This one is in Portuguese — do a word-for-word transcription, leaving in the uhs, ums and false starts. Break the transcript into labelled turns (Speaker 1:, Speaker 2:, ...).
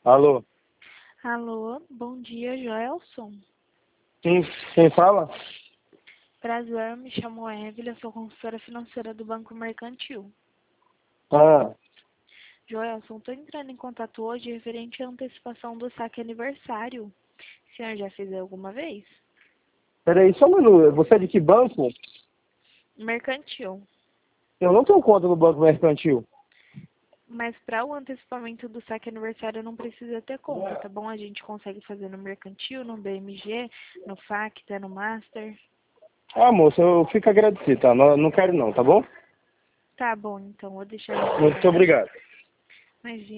Speaker 1: Alô?
Speaker 2: Alô, bom dia, Joelson.
Speaker 1: Quem, quem fala?
Speaker 2: Prazer, me chamo Evelyn, sou consultora financeira do Banco Mercantil.
Speaker 1: Ah,
Speaker 2: Joelson, estou entrando em contato hoje referente à antecipação do saque aniversário. O senhor já fez alguma vez?
Speaker 1: peraí, só um minuto. Você é de que banco?
Speaker 2: Mercantil.
Speaker 1: Eu não tenho conta no Banco Mercantil.
Speaker 2: Mas para o antecipamento do saque aniversário não precisa ter conta, tá bom? A gente consegue fazer no Mercantil, no B M G, no Facta, no Master.
Speaker 1: Ah, moça, eu fico agradecido, tá? Não, não quero não, tá bom?
Speaker 2: Tá bom, então, vou deixar registrado.
Speaker 1: Muito obrigado.
Speaker 2: Imagina.